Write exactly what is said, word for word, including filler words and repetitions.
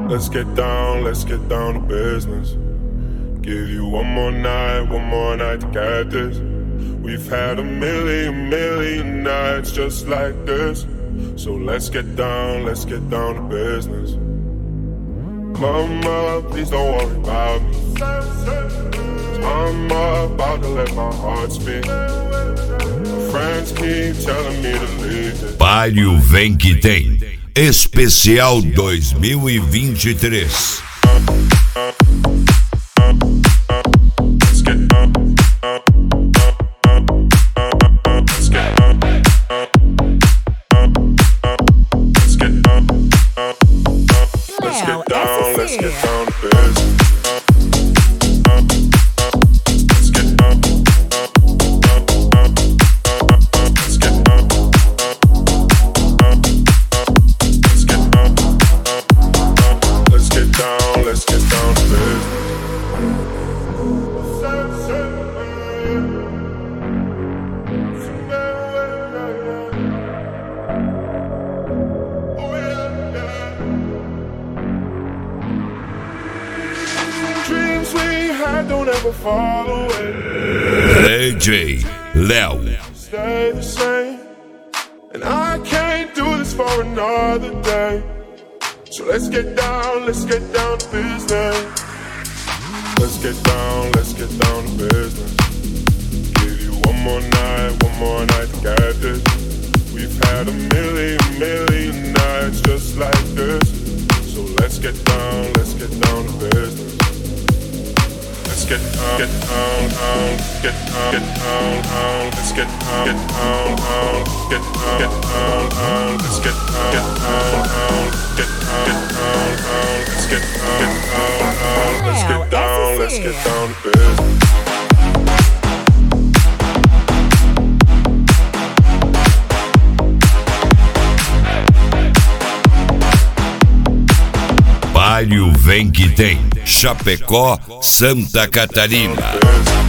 Let's get down, let's get down to business. Give you one more night, one more night to get this. We've had a million, million nights just like this. So let's get down, let's get down to business. Mama, please don't worry about me. I'm about to let my heart speak. My friends keep telling me to leave it. Palio Vem Que Tem Especial dois mil e vinte e três. Let's get down, let's get down to business. Let's get down. Let's get down. Let's get down. Let's get down, let's get down to business. Dreams we had don't ever fall away. D J Léo. Stay the same. And I can't do this for another day. So let's get down, let's get down to business. Let's get down, let's get down to business. Give you one more night, one more night to get this. We've had a million, million nights just like this. So let's get down, let's get down to business. Let's get down, get down, down, get down, get down, down. Let's get down, get down, down, get down, get down, down. Let's get down, get down, down, get down, get down, down. Let's get down, get down, down. Let's get down, let's get down to business. Palio Vem Que Tem Chapecó, Santa Catarina.